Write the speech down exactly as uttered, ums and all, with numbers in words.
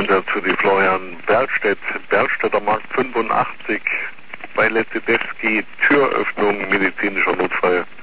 Einsatz für die Florian Berlstedt, Berlstädter Markt fünfundachtzig bei Letzedewski, Türöffnung, medizinischer Notfall.